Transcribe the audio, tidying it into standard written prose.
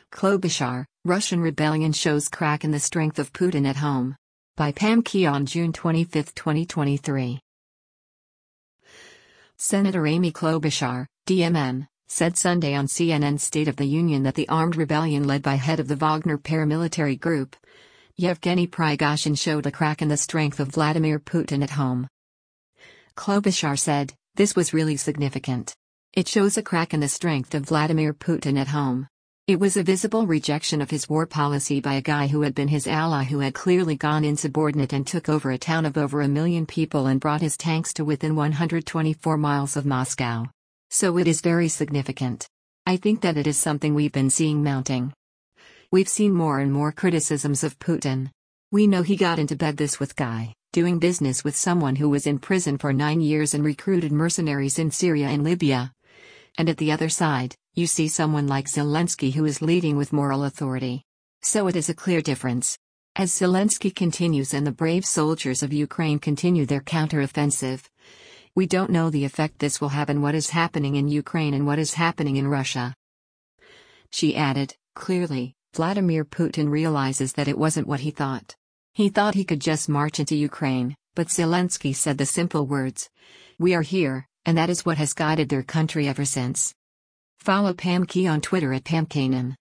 Klobuchar, Russian rebellion shows crack in the strength of Putin at home. By Pam Key on June 25, 2023. Senator Amy Klobuchar, DMN, said Sunday on CNN's State of the Union that the armed rebellion led by head of the Wagner paramilitary group, Yevgeny Prigozhin, showed a crack in the strength of Vladimir Putin at home. Klobuchar said, "This was really significant. It shows a crack in the strength of Vladimir Putin at home. It was a visible rejection of his war policy by a guy who had been his ally, who had clearly gone insubordinate and took over a town of over 1 million people and brought his tanks to within 124 miles of Moscow. So it is very significant. I think that it is something we've been seeing mounting. We've seen more and more criticisms of Putin. We know he got into bed this with guy, doing business with someone who was in prison for 9 years and recruited mercenaries in Syria and Libya. And at the other side, you see someone like Zelensky who is leading with moral authority. So it is a clear difference. As Zelensky continues and the brave soldiers of Ukraine continue their counteroffensive, we don't know the effect this will have on what is happening in Ukraine and what is happening in Russia." She added, "Clearly, Vladimir Putin realizes that it wasn't what he thought. He thought he could just march into Ukraine, but Zelensky said the simple words, 'We are here,' and that is what has guided their country ever since." Follow Pam Key on Twitter at PamKanan.